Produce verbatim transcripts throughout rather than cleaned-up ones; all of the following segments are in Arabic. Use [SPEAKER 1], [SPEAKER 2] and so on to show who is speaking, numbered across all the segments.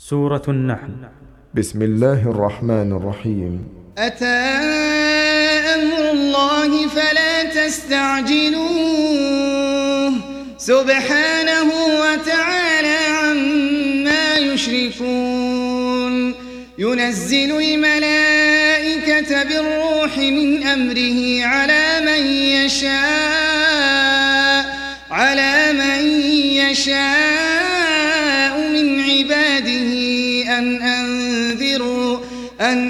[SPEAKER 1] سورة النحل.
[SPEAKER 2] بسم الله الرحمن الرحيم.
[SPEAKER 3] أتى أمر الله فلا تستعجلوه سبحانه وتعالى عما يشركون. ينزل الملائكة بالروح من أمره على من يشاء على من يشاء من عباده أن أنذروا أن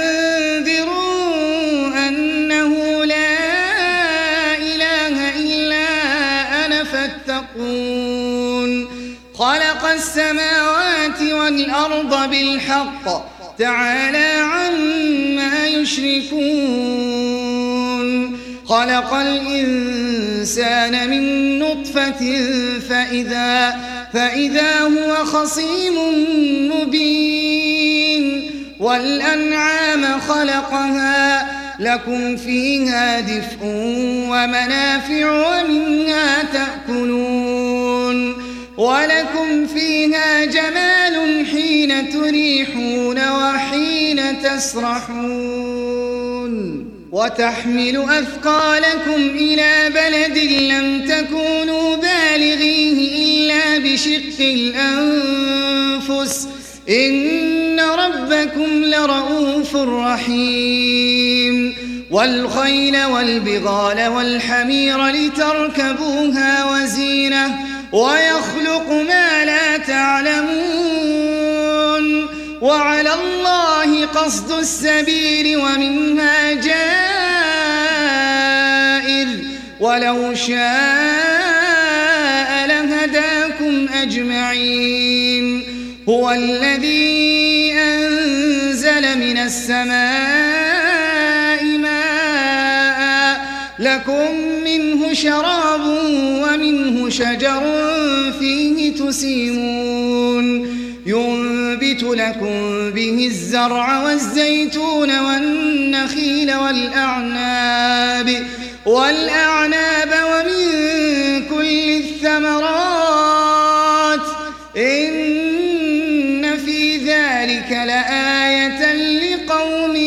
[SPEAKER 3] أنذروا أنه لا إله إلا أنا فاتقون. خلق السماوات والأرض بالحق تعالى عما يشركون. خلق الإنسان من نطفة فإذا, فإذا هو خصيم مبين. والأنعام خلقها لكم فيها دفء ومنافع ومنها تأكلون. ولكم فيها جمال حين تريحون وحين تسرحون. وتحمل أثقالكم إلى بلد لم تكونوا بالغيه إلا بشق الأنفس إن ربكم لرؤوف رحيم. والخيل والبغال والحمير لتركبوها وزينة ويخلق ما لا تعلمون. وعلى الله قصد السبيل ومنها جائر ولو شاء لهداكم أجمعين. هو الذي أنزل من السماء ماء لكم منه شراب ومنه شجر فيه تسيمون. ينبت لكم به الزرع والزيتون والنخيل والأعناب والأعناب ومن كل الثمرات إن في ذلك لآية لقوم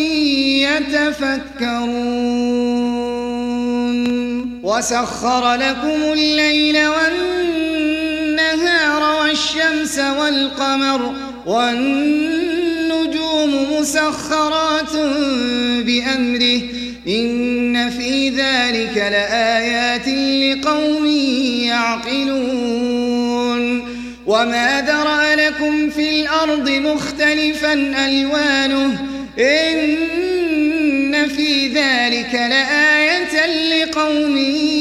[SPEAKER 3] يتفكرون. وسخر لكم الليل والنهار والشمس والقمر والنجوم مسخرات بأمره إن في ذلك لآيات لقوم يعقلون. وما ذرأ لكم في الأرض مختلفا ألوانه إن في ذلك لآية لقوم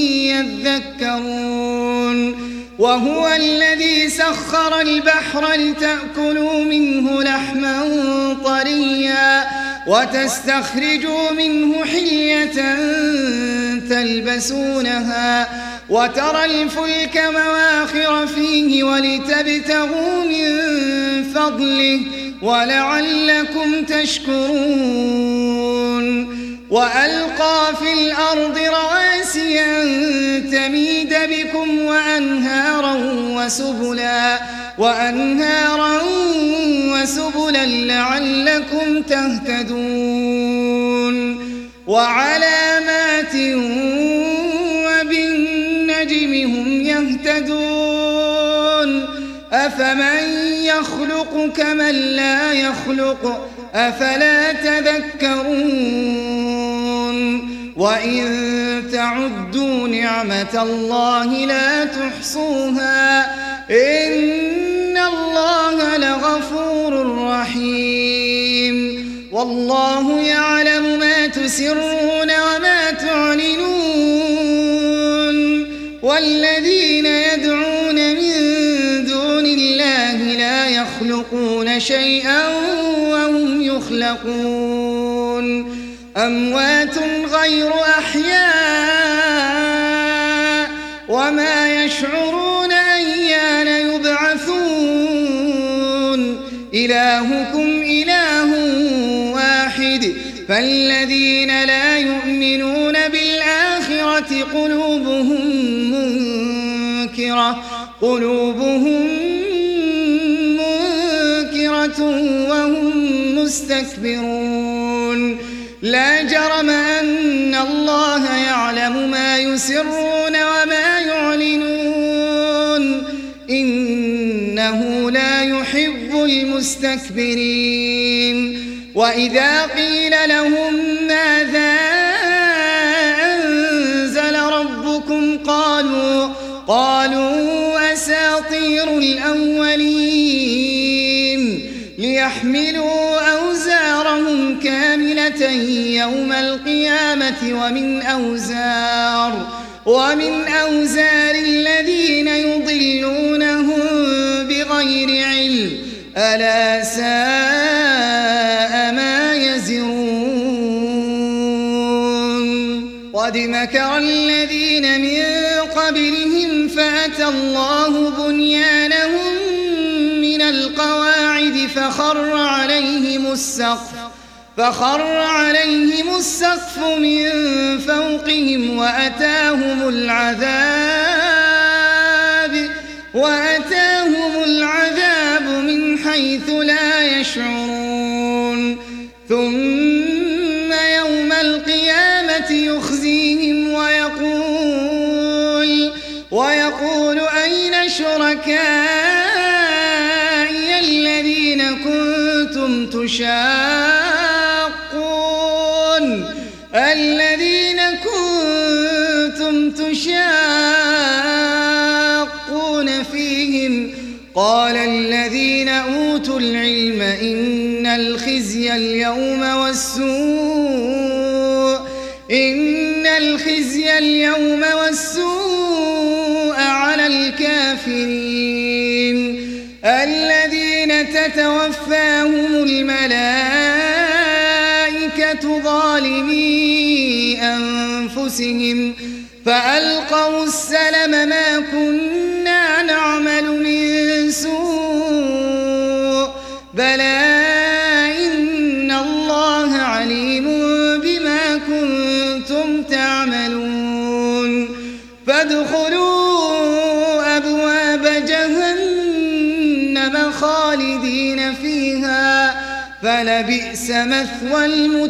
[SPEAKER 3] يذكرون. وهو الذي سخر البحر لتأكلوا منه لحما طريا وتستخرجوا منه حلية تلبسونها وترى الفلك مواخر فيه ولتبتغوا من فضله ولعلكم تشكرون. وألقى في الأرض رواسي أن تميد بكم وأنهارا وسبلا وأنهارا وسبلا لعلكم تهتدون. وعلامات وبالنجم هم يهتدون. أفمن يخلق كمن لا يخلق أفلا تذكرون. وإن تعدوا نعمة الله لا تحصوها إن الله لغفور رحيم. والله يعلم ما تسرون وما تعلنون. والذين يدعون من دون الله لا يخلقون شيئا وهم يخلقون. أموات غير أحياء وما يشعرون أيان يبعثون. إلهكم إله واحد فالذين لا يؤمنون بالآخرة قلوبهم منكرة قلوبهم منكرة بصيرة وهم مستكبرون لا جرم أن الله يعلم ما يسرون وما يعلنون إنه لا يحب المستكبرين وإذا قيل لهم ماذا أنزل ربكم قالوا قالوا أساطير الأولين ليحملوا أوزارهم كاملة يوم القيامة ومن أوزار ومن أوزار الذين يضلونهم بغير علم ألا ساء ما يزرون قد مكر الذين من قبلهم فأتى الله بنيانهم من القواعد فخر عليهم السقف فخر عليهم السقف من فوقهم وأتاهم العذاب وأتاهم العذاب من حيث لا يشعرون ثم يوم القيامة يخزيهم ويقول ويقول أين شركائي الذين كنتم تشاقون الذين كنتم تشاقون فيهم قال الذين أوتوا العلم إن الخزي اليوم والسوء إن الخزي اليوم والسوء على الكافرين الذين تتوفاهم الملائكة ظالمي أنفسهم فألقوا السلم ما كنا نعمل من سوء بلى إن الله عليم بما كنتم تعملون فادخلوا أبواب جهنم خالدين فيها فلبئس مثوى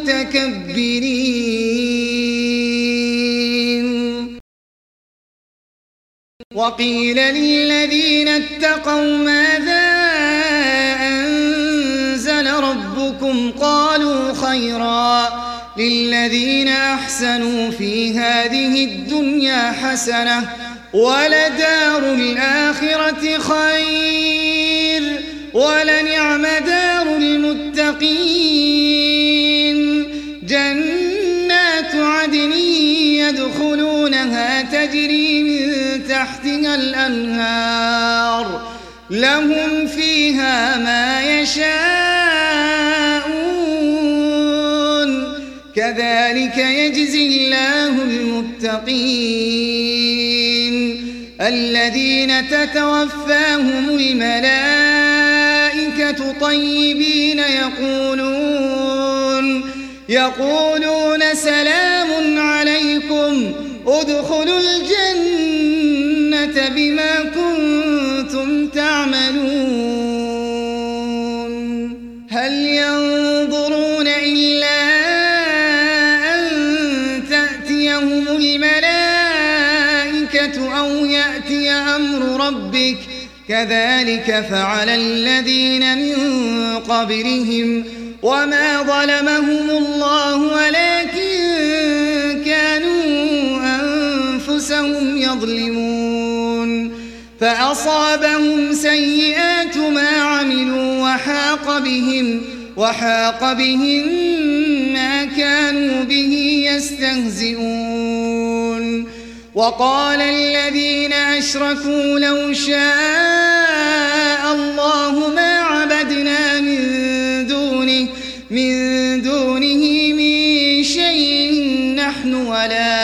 [SPEAKER 3] المتكبرين وقيل للذين اتقوا ماذا أنزل ربكم قالوا خيرا للذين أحسنوا في هذه الدنيا حسنة ولدار الآخرة خير ولنعم دار المتقين جنات عدن يدخلونها تجري من تحتها الأنهار لهم فيها ما يشاءون كذلك يجزي الله المتقين الذين تتوفاهم الملائكة طيبين يقولون يقولون سلام عليكم ادخلوا الجنة بما كنتم تعملون هل ينظرون إلا أن تأتيهم الملائكة أو يأتي أمر ربك كذلك فعل الذين من قبلهم وما ظلمهم الله ولكن كانوا أنفسهم يظلمون فأصابهم سيئات ما عملوا وحاق بهم وحاق بهم ما كانوا به يستهزئون وقال الذين أشركوا لو شاء الله ما عبدنا من دونه من دونه من شيء نحن ولا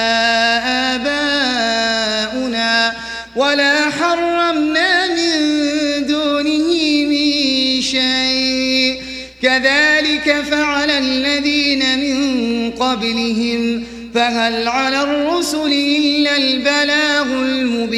[SPEAKER 3] آباؤنا ولا حرمنا من دونه من شيء كذلك فعل الذين من قبلهم فهل على الرسل إلا البلاغ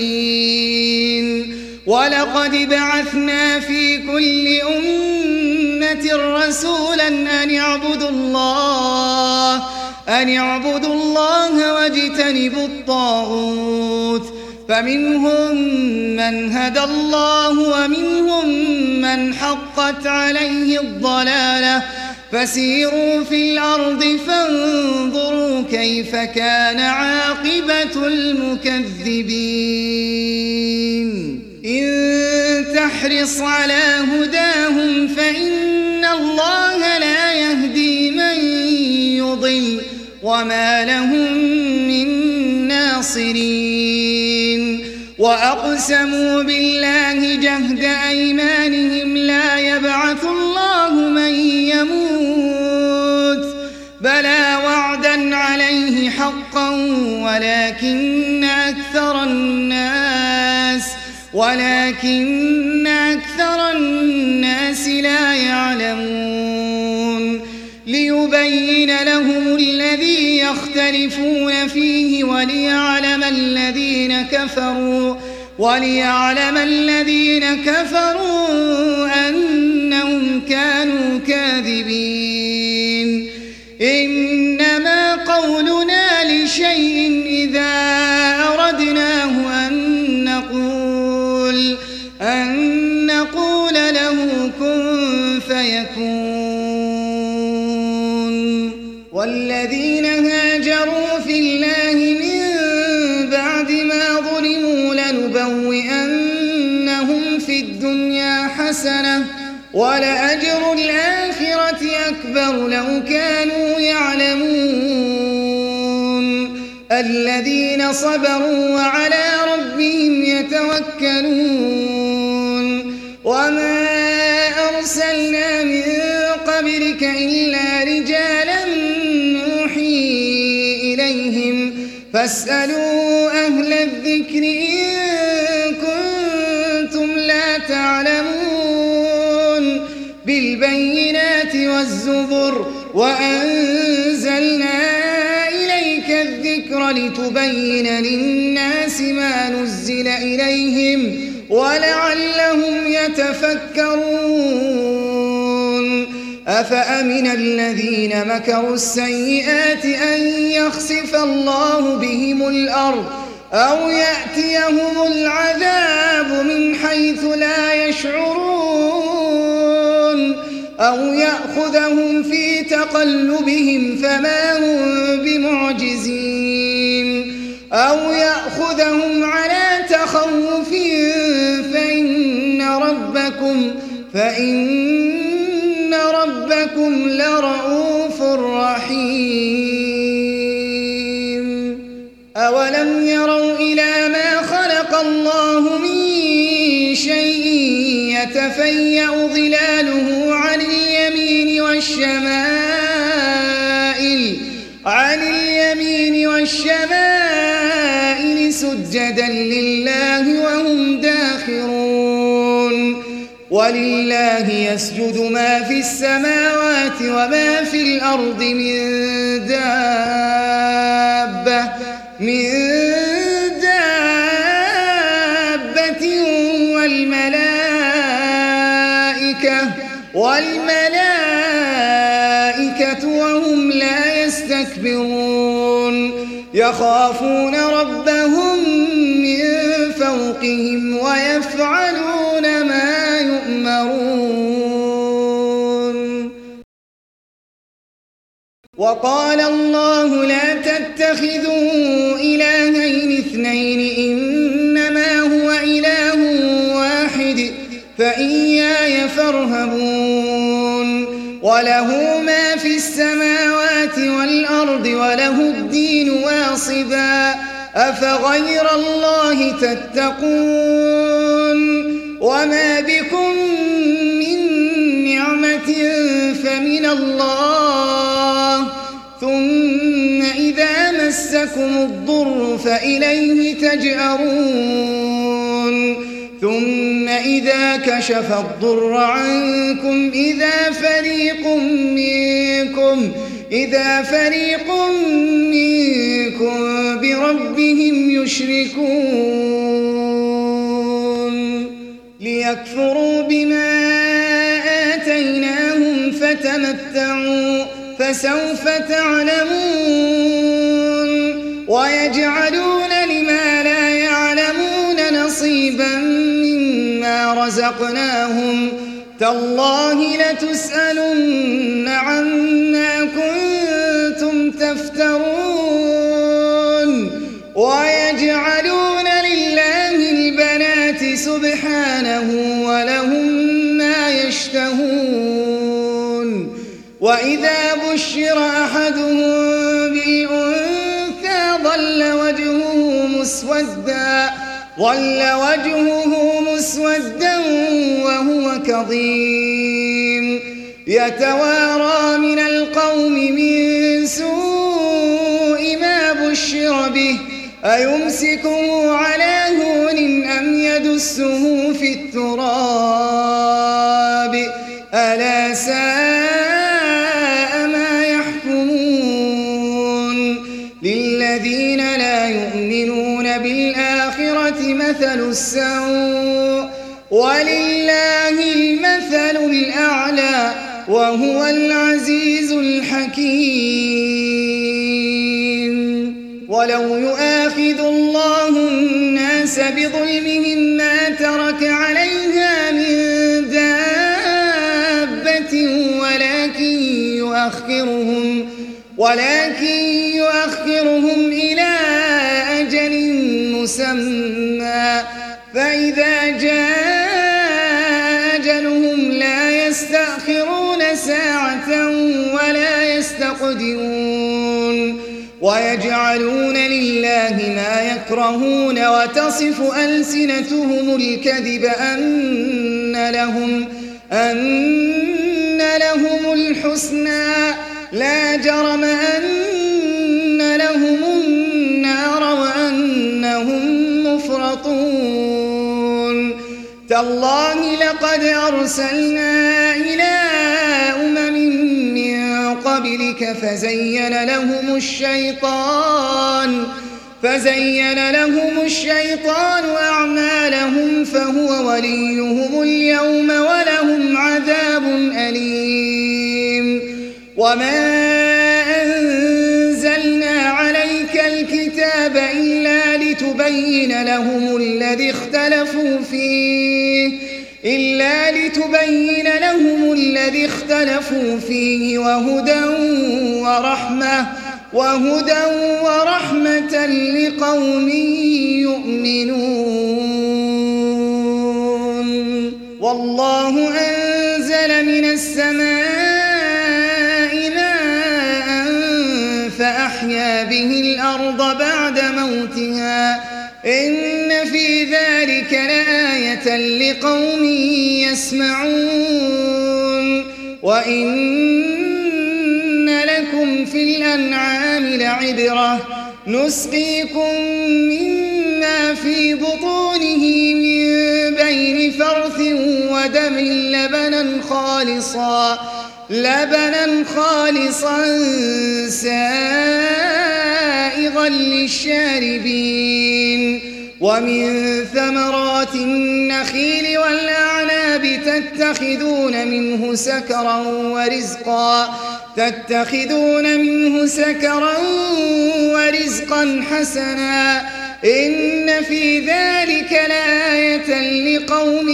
[SPEAKER 3] المبين ولقد بعثنا في كل أمة أمة رسولا أن اعبدوا الله أن اعبدوا الله واجتنبوا الطاغوت فمنهم من هدى الله ومنهم من حقت عليه الضلالة فسيروا في الأرض فانظروا كيف كان عاقبة المكذبين إن تحرص على هداهم فإن الله لا يهدي من يضل وما لهم من ناصرين وأقسموا بالله جهد أيمانهم لا يبعث الله من يموت بلى وعدا عليه حقا ولكن أكثر الناس ولكن أكثر الناس لا يعلمون ليبين لهم الذي يختلفون فيه وليعلم الذين كفروا وليعلم الذين كفروا أنهم كانوا كاذبين إنما قولنا لشيء إذا أردناه أن نقول أن نقول له كن فيكون والذين هاجروا في الله من بعد ما ظلموا لنبوئنهم في الدنيا حسنة ولأجر الآخرة أكبر لو كانوا يعلمون الذين صبروا وعلى ربهم يتوكلون وما أرسلنا من قبلك إلا رجالا نوحي إليهم فاسألوا أهل الذكر إن كنتم لا تعلمون بالبينات والزبر وأنزلنا إليك الذكر لتبين للناس ما نزل إليهم ولعلهم يتفكرون أفأمن الذين مكروا السيئات أن يخسف الله بهم الأرض أو يأتيهم العذاب من حيث لا يشعرون أو يأخذهم في تقلبهم فما هم بمعجزين أو يأخذهم على تخوف فإن ربكم فإن ربكم لرؤوف رحيم أولم يروا إلى ما خلق الله من شيء يتفيأ ظلاله عن اليمين والشمائل عن اليمين والشمائل سجدا لله وهم داخرون ولله يسجد ما في السماوات وما في الأرض من دابة من دابة والملائكة والملائكة وهم لا يستكبرون يخافون ربهم من فوقهم ويفعلون ما يؤمرون وقال الله لا تتخذوا إلهين اثنين إنما هو إله واحد فإياي فارهبون وله ما في السماوات والأرض وله الدين واصبا أفغير الله تتقون وما بكم من نعمة فمن الله ثم إذا مسكم الضر فإليه تجأرون ثم إذا كشف الضر عنكم إذا فريق منكم إذا فريق منكم بربهم يشركون ليكفروا بما آتيناهم تمتعوا فسوف تعلمون ويجعلون لما لا يعلمون نصيبا مما رزقناهم تالله لتسألن عما كنتم تفترون ويجعلون لله البنات سبحانه ولهم ما يشتهون وإذا بشر أحدهم بالأنثى ظل وجهه مسودا ظل وجهه مسودا وهو كظيم يتوارى من القوم من سوء ما بشر به أيمسكه على هون أم يدسه في التراب ألا ساء ما يحكمون للذين لا يؤمنون بالآخرة مثل السوء ولله المثل الأعلى وهو العزيز الحكيم ولو يؤاخذ الله الناس بظلمهم ما ترك عليها من دابة ولكن يؤخرهم ولكن يؤخرهم إلى أجل مسمى فإذا جاء أجلهم لا يستأخرون ساعة ولا يستقدمون ويجعلون لله ما يكرهون وتصف ألسنتهم الكذب أن لهم أن لهم الحسنى لا جرم أن لهم النار وأنهم مفرطون تالله لقد أرسلنا إلى أمم من قبلك فزين لهم الشيطان فزين لهم الشيطان أعمالهم فهو وليهم اليوم ولهم عذاب أليم وما أنزلنا عليك الكتاب إلا لتبين لهم الذي اختلفوا فيه إلا لتبين لهم الذي اختلفوا فيه وهدى ورحمة وهدى ورحمة لقوم يؤمنون والله أنزل من السماء ماء فأحيا به الأرض بعد موتها إن في ذلك لآية لقوم يسمعون وإن لكم في الأنعام لعبرة نسقيكم مما في بطونه من بين فرث ودم لبنا خالصا لبنا خالصا سائغا للشاربين ومن ثمرات النخيل والأعناب تتخذون منه سكرا ورزقا تتخذون منه سكرا ورزقا حسنا إن في ذلك لآية لقوم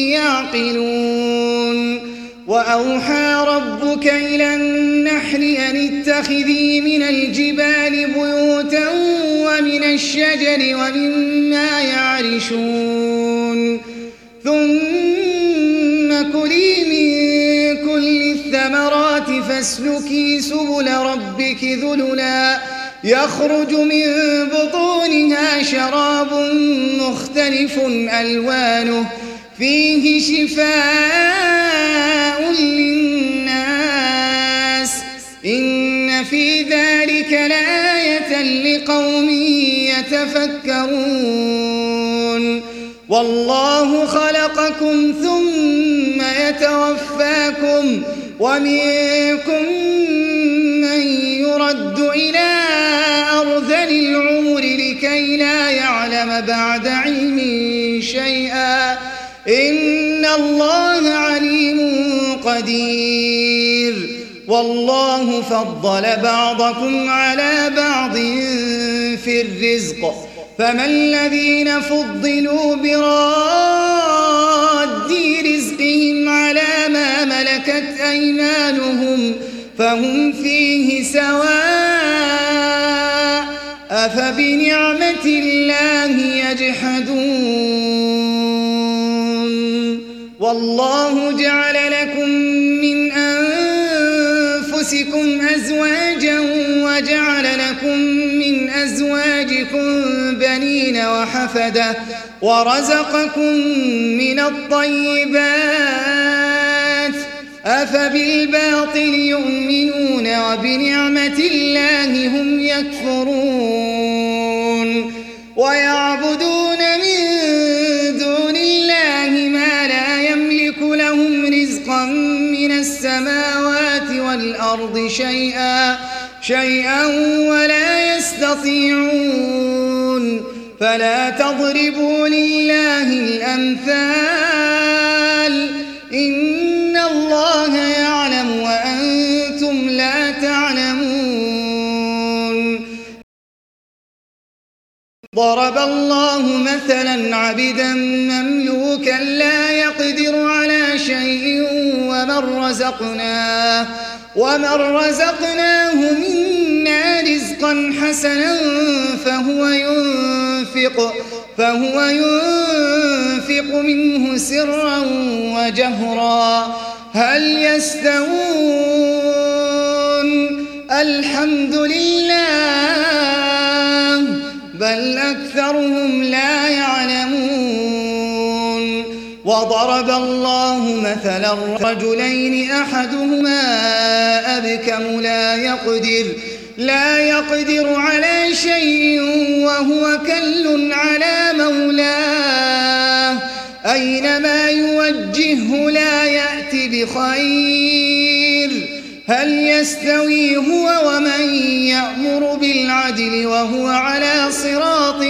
[SPEAKER 3] يعقلون وأوحى ربك إلى النحل أن اتخذي من الجبال بيوتا ومن الشجر ومما يعرشون ثم كلي من كل الثمرات فاسلكي سبل ربك ذللا يخرج من بطونها شراب مختلف ألوانه فيه شفاء للناس إن في ذلك لآية لقوم يتفكرون والله خلقكم ثم يتوفاكم ومنكم من يرد إلى أرذل العمر لكي لا يعلم بعد علم شيئا إن الله عليم قدير والله فضل بعضكم على بعض في الرزق فما الذين فضلوا براد رزقهم على ما ملكت أيمانهم فهم فيه سواء أفبنعمة الله يجحدون والله جعل لكم من أنفسكم أزواجا وجعل لكم من أزواجكم بنين وحفدة ورزقكم من الطيبات أفبالباطل يؤمنون وبنعمة الله هم يكفرون ويعبدون من دون الله ما لا يملك لهم رزقا من السماوات والأرض شيئا شيئا ولا يستطيعون فلا تضربوا لله الأمثال إن الله يعلم وأنتم لا تعلمون ضرب الله مثلا عبدا مملوكا لا يقدر على شيء ومن رزقناه ومن رزقناه منا رزقا حسنا فهو ينفق فهو ينفق منه سرا وجهرا هل يستوون الحمد لله بل أكثرهم لا يعلمون وضرب الله مثلا رجلين أحدهما أبكم لا يقدر لا يقدر على شيء وهو كل على مولاه أينما يوجهه لا يأتي بخير هل يستوي هو ومن يأمر بالعدل وهو على صراط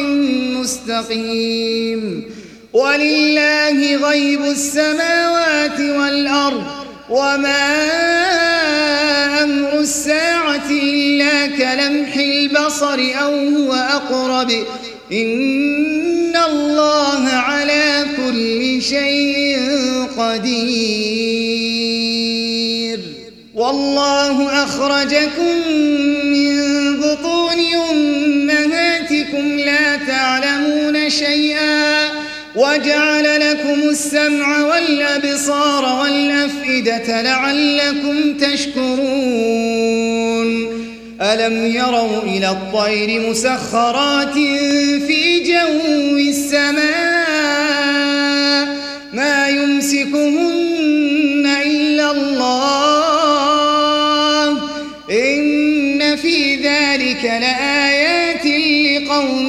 [SPEAKER 3] مستقيم ولله غيب السماوات والأرض وما أمر الساعة إلا كلمح البصر أو هو أقرب إن الله على كل شيء قدير والله أخرجكم من بطون أمهاتكم لا تعلمون شيئا وجعل لكم السمع والأبصار والأفئدة لعلكم تشكرون ألم يروا إلى الطير مسخرات في جو السماء ما يمسكهن إلا الله إن في ذلك لآيات لقوم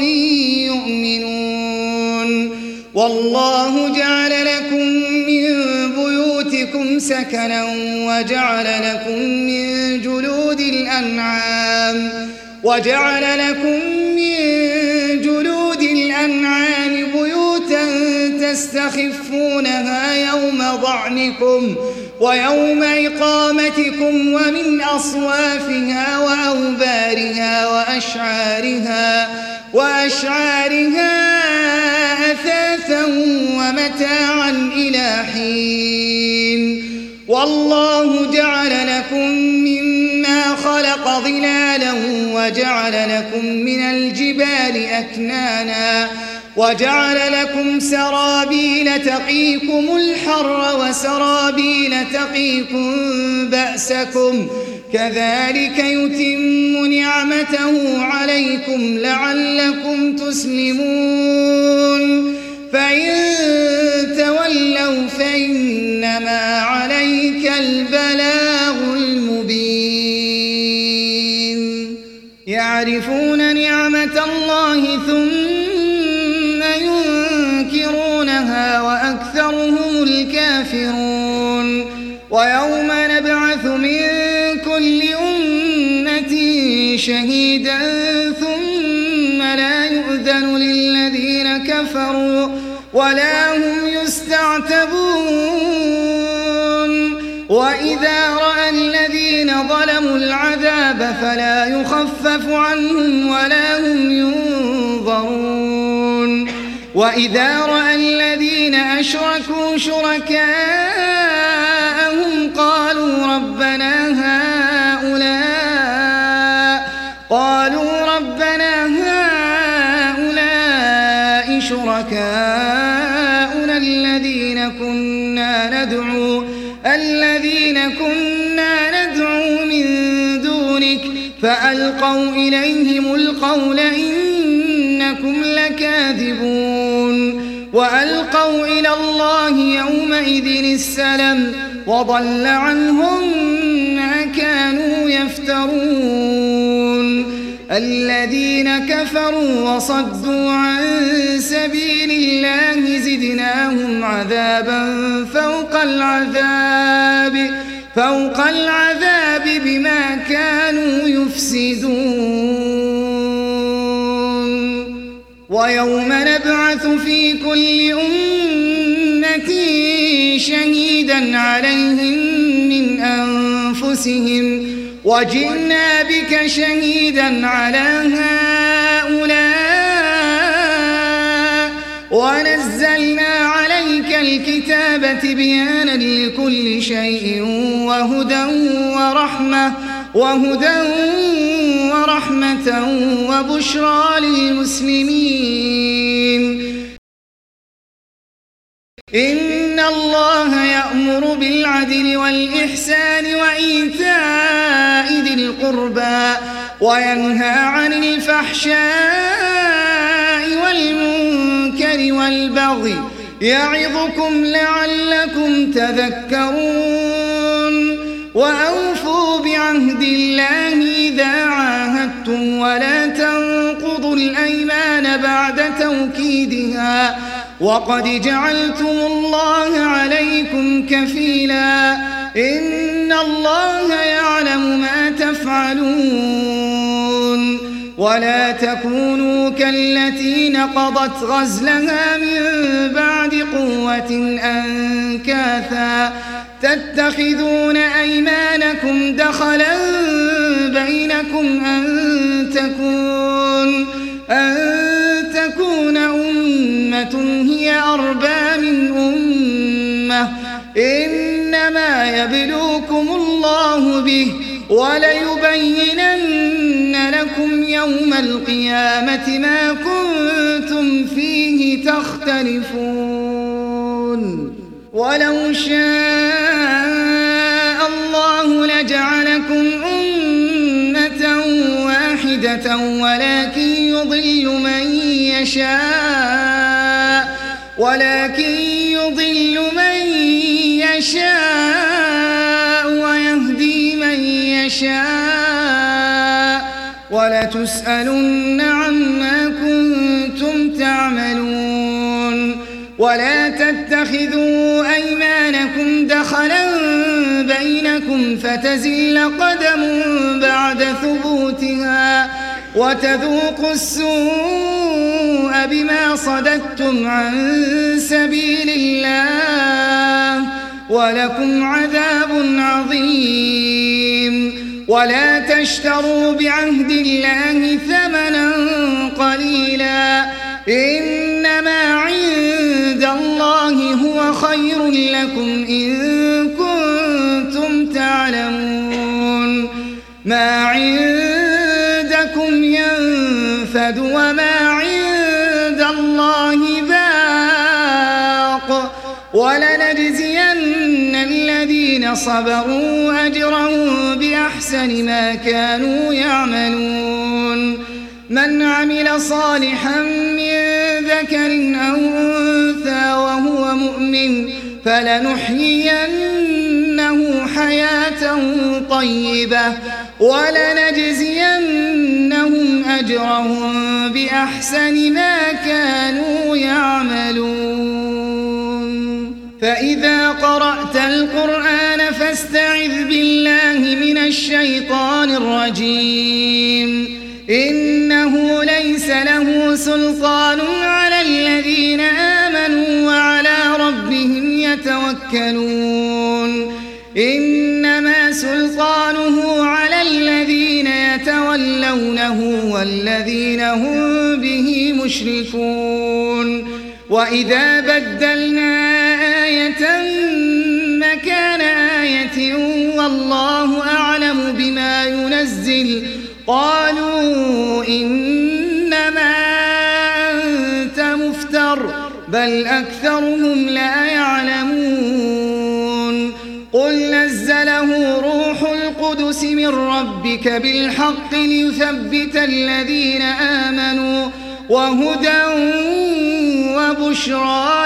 [SPEAKER 3] يؤمنون والله جعل لكم من بيوتكم سكنا وجعل لكم من جلود الأنعام وجعل لكم من جلود الأنعام بيوتا تستخفونها يوم ضعنكم ويوم إقامتكم ومن أصوافها وأوبارها وأشعارها وأشعارها أثاثا ومتاعا إلى حين والله جعل لكم مما خلق ظلالا وجعل لكم من الجبال أكنانا وجعل لكم سرابيل تقيكم الحر وسرابيل تقيكم بأسكم كذلك يتم نعمته عليكم لعلكم تسلمون فإن تولوا فإنما عليك البلاغ المبين يعرفون نعمة الله ثم ينكرونها وأكثرهم الكافرون ويوم نبعث من كل أمة شهيدا ثم لا يؤذن للذين كفروا ولا هم يستعتبون وإذا وإذا رأى الذين ظلموا العذاب فلا يخفف عنهم ولا هم ينظرون وإذا رأى الذين أشركوا شركاءهم قالوا ربنا هؤلاء قالوا ربنا هؤلاء شركاؤنا الذين كنا ندعو الذين كنا ندعو من دونك فألقوا إليهم القول إنكم لكاذبون وألقوا إلى الله يومئذ السلم وضل عنهم ما كانوا يفترون الذين كفروا وصدوا عن سبيل الله زدناهم عذابا فوق العذاب فوق العذاب بما كانوا يفسدون ويوم نبعث في كل أمة شهيدا عليهم من أنفسهم وجئنا بك شهيدا على هؤلاء ونزلنا عليك الكتاب تبيانا لكل شيء وهدى ورحمة وهدى ورحمة وبشرى للمسلمين إن الله يأمر بالعدل والإحسان وإيتاء ذي القربى وينهى عن الفحشاء والمنكر والبغي يعظكم لعلكم تذكرون وأوفوا بعهد الله إذا عاهدتم ولا تنقضوا الأيمان بعد توكيدها وقد جعلتم الله عليكم كفيلا إن الله يعلم ما تفعلون ولا تكونوا كالتي نقضت غزلها من بعد قوة أنكاثا تتخذون أيمانكم دخلا بينكم أن تكون أن تكون أمة هي أربى من أمة إنما يبلوكم الله به وليبينن لكم يوم القيامة ما كنتم فيه تختلفون ولو شاء الله لجعلكم أمة واحدة ولكن يضل من يشاء ولكن يضل من يشاء ويهدي من يشاء ولتسألن عما كنتم تعملون ولا تتخذوا أيمانكم دخلا بينكم فتزل قدم بعد ثبوتها وتذوقوا السوء بما صددتم عن سبيل الله ولكم عذاب عظيم ولا تشتروا بعهد الله ثمنا قليلا إنما عند الله هو خير لكم إن كنتم تعلمون ما عندكم ينفد وما عند الله باق ولنجزين الذين صبروا أجرهم بأحسن ما كانوا يعملون من عمل صالحا من ذكر أو أنثى وهو مؤمن فلنحيينه حياة طيبة ولنجزينهم أجرهم بأحسن ما كانوا يعملون فإذا قرأت القرآن فاستعذ بالله من الشيطان الرجيم إنه ليس له سلطان على الذين آمنوا وعلى ربهم يتوكلون إنما والذين هم به مشركون وإذا بدلنا آية مكان آية والله أعلم بما ينزل قالوا إنما أنت مفتر بل أكثرهم لا يعلمون قل نزله روح القدس من ربك بالحق ليثبت الذين آمنوا وهدى وبشرى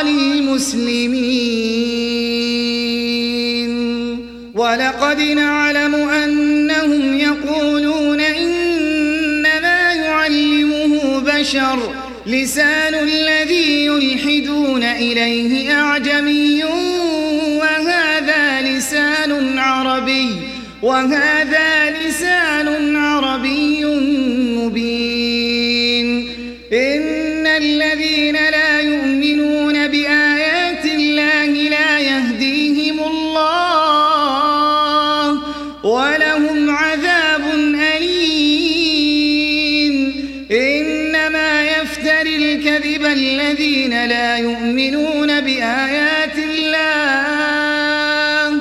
[SPEAKER 3] للمسلمين ولقد نعلم أنهم يقولون إنما يعلمه بشر لسان الذي يلحدون إليه أعجمي وهذا لسان عربي وهذا لسان عربي مبين إن الذين لا يؤمنون بآيات الله لا يهديهم الله ولهم عذاب أليم إنما يفتري الكذب الذين لا يؤمنون بآيات الله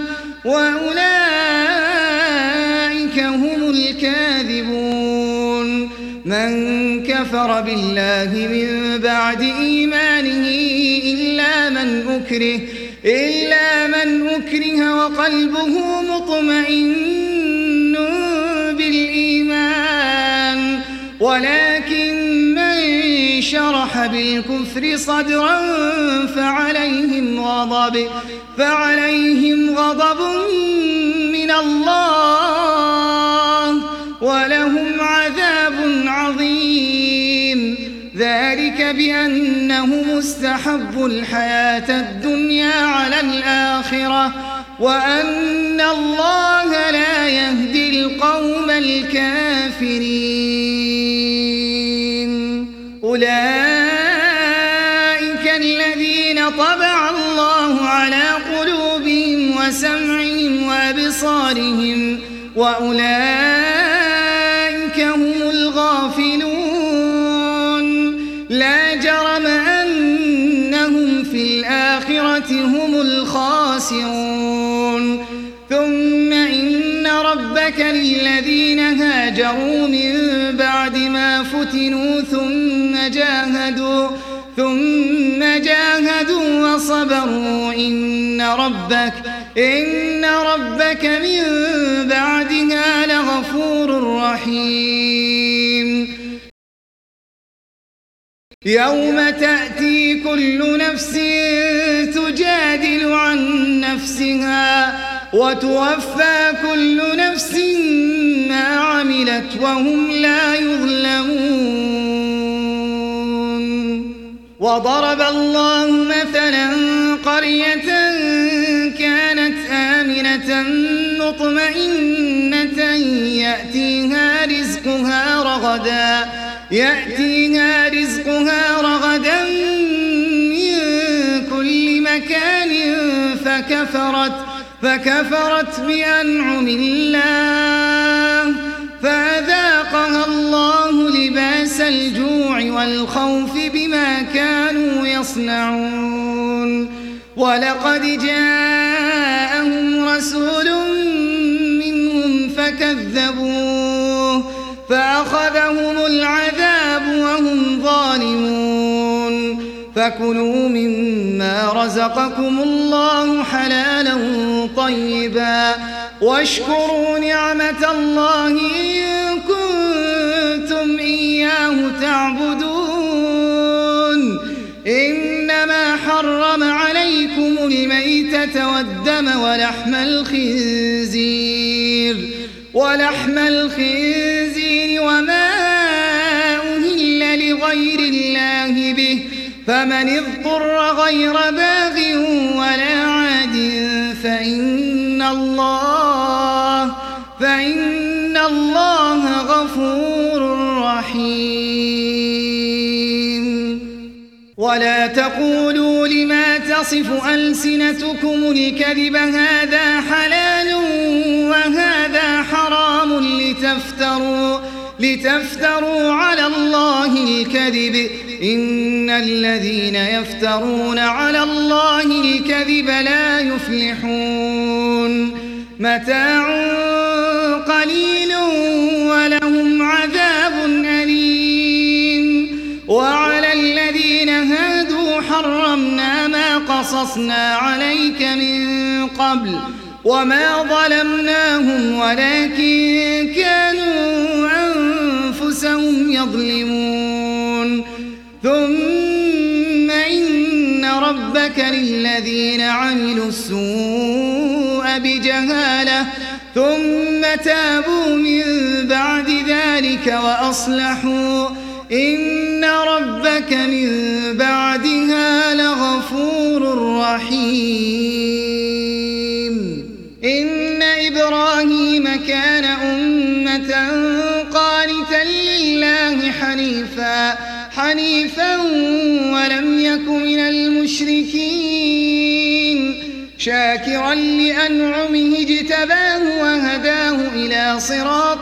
[SPEAKER 3] وأولئك هم الكاذبون من كفر بالله من بعد إيمانه إلا من أكره إلا من أكره وقلبه مطمئن بالإيمان ولكن من شرح بالكفر صدرا فعليهم غضب فعليهم غضب من الله ولهم عذاب عظيم ذلك بأنهم استحبوا الحياة الدنيا على الآخرة وأن الله لا يهدي القوم الكافرين أولئك الذين طبع الله على قلوبهم وسمعهم وأبصارهم وأولئك هم الغافلون لا جرم أنهم في الآخرة هم الخاسرون ثم إن ربك للذين هاجروا من بعد ما فتنوا ثم جاهدوا ثم جاهدوا وصبروا إن ربك إن ربك من بعدها لغفور رحيم يوم تأتي كل نفس تجادل عن نفسها وتوفى كل نفس ما عملت وهم لا يظلمون وضرب الله مثلا قرية كانت آمنة مطمئنة يأتيها رزقها رغدا يأتيها رزقها رغدا من كل مكان فكفرت فكفرت بأنعم الله فأذاقها الله لباس الجوع والخوف بما كانوا يصنعون ولقد جاءهم رسول منهم فكذبوه فأخذهم العذاب وهم ظالمون فكلوا مما رزقكم الله حلالا طيبا واشكروا نعمة الله إن كنتم إياه تعبدون إنما حرم عليكم الميتة والدم ولحم الخنزير ولحم الخنزير وما أهل لغير الله به فمن اضطر غير باغ ولا عاد فإن الله فإن الله غفور رحيم ولا تقولوا لما تصف ألسنتكم الكذب هذا حلال وهذا حرام لتفتروا لتفتروا على الله الكذب إن الذين يفترون على الله الكذب لا يفلحون متاع قليل ولهم عذاب أليم وعلى الذين هادوا حرمنا ما قصصنا عليك من قبل وما ظلمناهم ولكن كانوا أنفسهم يظلمون ثم إن ربك للذين عملوا السوء بجهالة ثم تابوا من بعد ذلك وأصلحوا إن ربك من بعدها لغفور رحيم إن إبراهيم كان أمة قانتا لله حنيفا حنيفا ولم يك من المشركين شاكرا لأنعمه اجتباه وهداه إلى صراط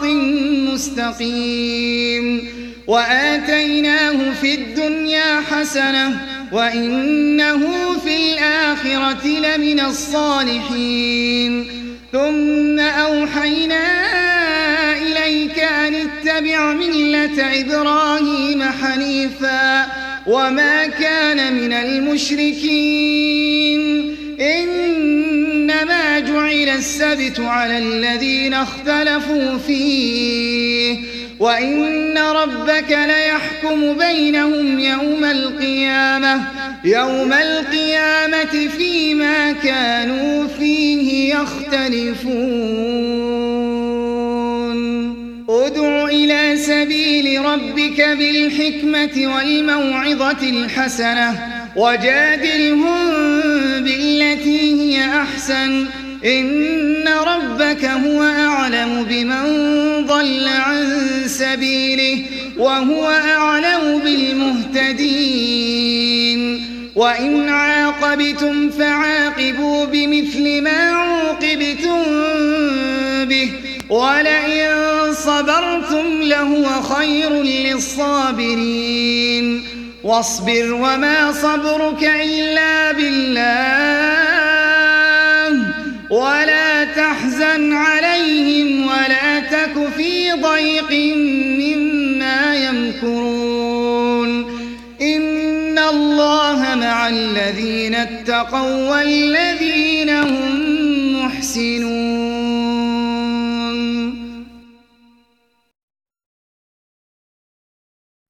[SPEAKER 3] مستقيم وآتيناه في الدنيا حسنة وإنه في الآخرة لمن الصالحين ثم أوحينا إليك أن اتبع ملة إبراهيم حنيفا وما كان من المشركين إنما جعل السبت على الذين اختلفوا فيه وإن ربك ليحكم بينهم يوم القيامة يوم القيامة فيما كانوا فيه يختلفون ادع إلى سبيل ربك بالحكمة والموعظة الحسنة وجادلهم بالتي هي أحسن إن ربك هو أعلم بمن ضل عن سبيله وهو أعلم بالمهتدين وإن عاقبتم فعاقبوا بمثل ما عوقبتم به ولئن صبرتم لهو خير للصابرين واصبر وما صبرك إلا بالله ولا تحزن عليهم ولا تك في ضيق مما يمكرون إن الله مع الذين اتقوا والذين هم محسنون